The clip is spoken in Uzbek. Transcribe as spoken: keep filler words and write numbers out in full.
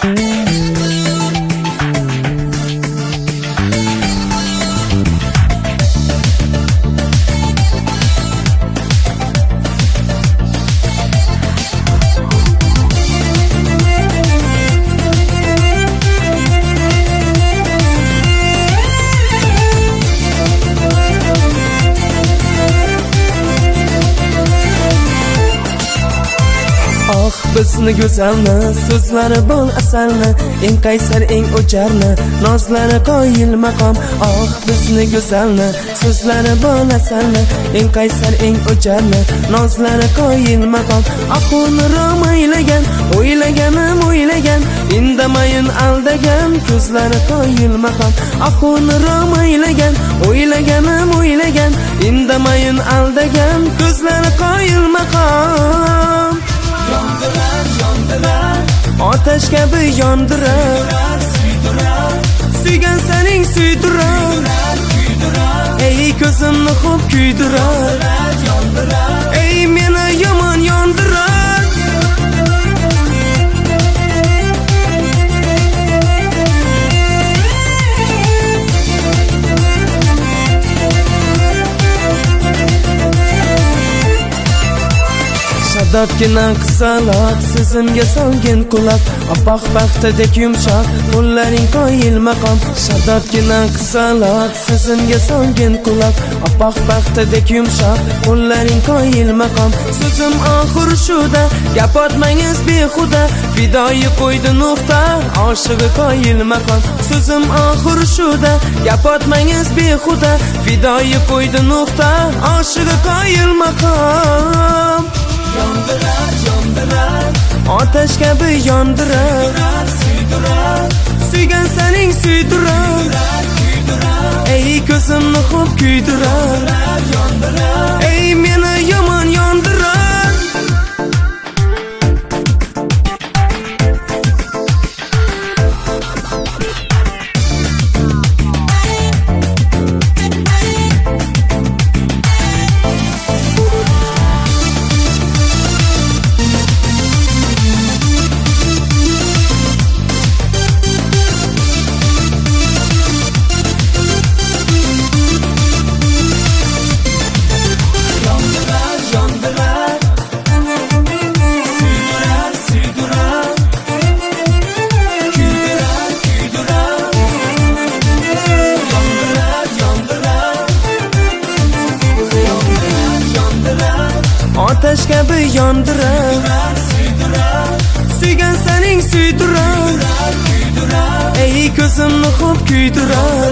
Bizni go'zalni, so'zlari bol asalni, eng qaysar eng o'jarni, nozlari qoyil maqom. Oh, bizni go'zalni, so'zlari bol asalni, eng qaysar eng o'jarni, nozlari qoyil maqom. Aqulni rom o'ylagan, o'ylaganim o'ylagan, indamayin aldagan, ko'zlari qoyil maqom. Aqulni rom o'ylagan, o'ylaganim o'ylagan, indamayin aldagan, ko'zlari qoyil maqom. Yondirar, yondirar, otash kabi yondirar, suydirar, suygan sening suydirar, kuydirar, ey ko'zimni xo'p kuydirar, yondirar, ey meni yomon yondirar. Shaddodgina qisaloq, sizimga solgin quloq, oppoq paxtadek yumshoq, qo'llaring qoyil maqom. Shaddodgina qisaloq, sizimga solgin quloq, oppoq paxtadek yumshoq, qo'llaring qoyil maqom. So'zim oxir shuda, gap otmangiz behuda, fidoyi qo'ydi nuqta, oshig'i qoyil maqom. So'zim oxir shuda, gap otmangiz behuda, fidoyi qo'ydi nuqta, oshig'i qoyil maqom. yondirar, yondirar, otash kabi yondirar, suydirar, suygan sening suydirar, kuydirar, ey ko'zimni xo'p kuydirar, yondirar, ey meni yomon yondirar. Otash kabi yondirar, suygan sening suydirar, ey ko'zimni xo'p kuydirar,